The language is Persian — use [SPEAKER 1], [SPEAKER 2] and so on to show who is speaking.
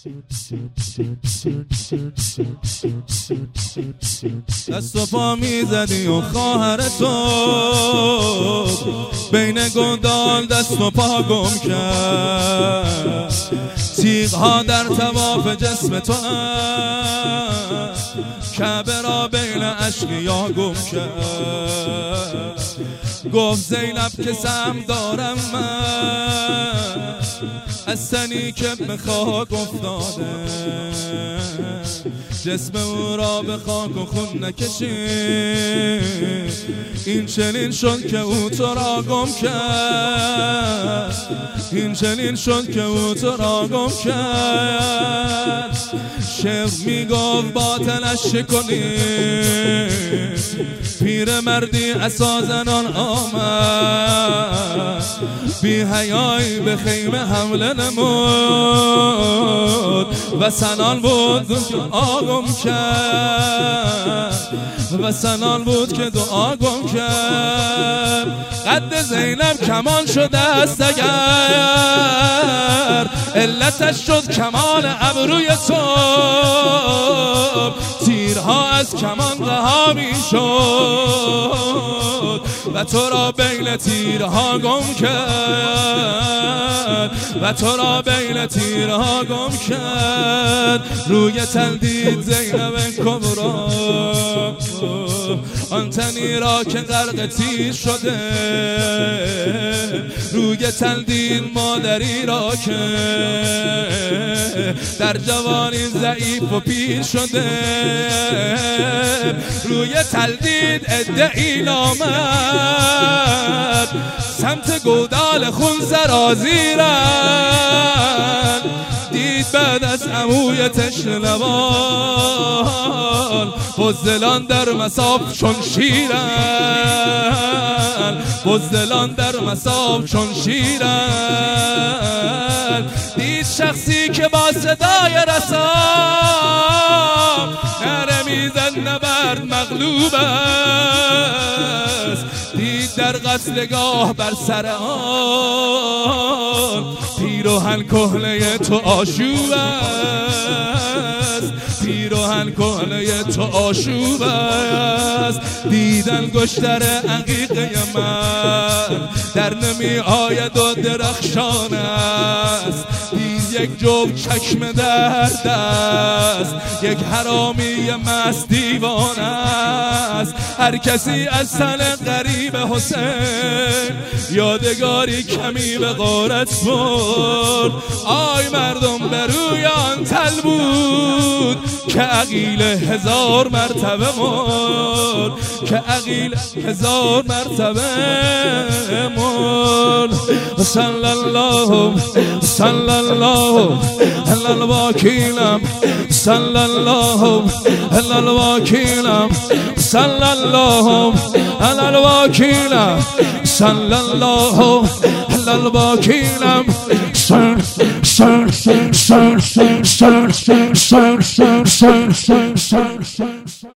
[SPEAKER 1] دست و پا میزدی و خواهر تو بین گندال دست و پا گم کرد. تیغ ها در طواف جسم تو کعبه را بین اشقیا گم کرد. گفت زینب که سهم دارم من از تنی که به خاک افتاده، جسم او را به خاک و خون نکشید. این چنین شد که او تو را گم کرد، این چنین شد که او تو را گم کرد. شعر میگفت باطلش کنید، پیر مردی عصا زنان آمد، بی حیایی به خیمه حمله نمود. و سنان بود که دعا گم کرد، و سنان بود که دعا گم کرد. قد زینب کمان شده است اگر علتش شد کمال ابروی تو، تیرها از کمان رها می شد و تو را بین تیرها گم کرد، و تو را بین تیرها گم کرد. روی تن دید زینب کبرا آن تنی را که غرق تیر شده، روی تن دید مادری را که در جوانی ضعیف و پیر شده، روی تن دید ادعی آمد سمت گودال خون سرازیرن. دید بعد از عموی تشنه لبان بزدلان در مصاف چون شیرن، بزدلان در مصاف چون شیرن. دید شخصی که با صدای رسا نره میزد نبرد مغلوب است. دید در قتلگاه بر سر آن پیراهن کهنه تو آشوب است، پیراهن کهنه تو آشوب است. دیدن گشتر عقیقه من در نمی آید و درخشان است. یک جفت چشم در دست یک حرامی مست دیوانه است. هر کسی از تن غریب حسین یادگاری کمی به غارت برد. آی مردم به روی آن تل بود که عقیل 1000 مرتبه مرد، که عقیل 1000 مرتبه مرد. صلی الله صلی الله علی الوکیلم، صلی الله علی الوکیلم، صلی الله علی الوکیلم، صلی الله علی الوکیلم. سر سر سر سر سر سر سر سر سر سر سر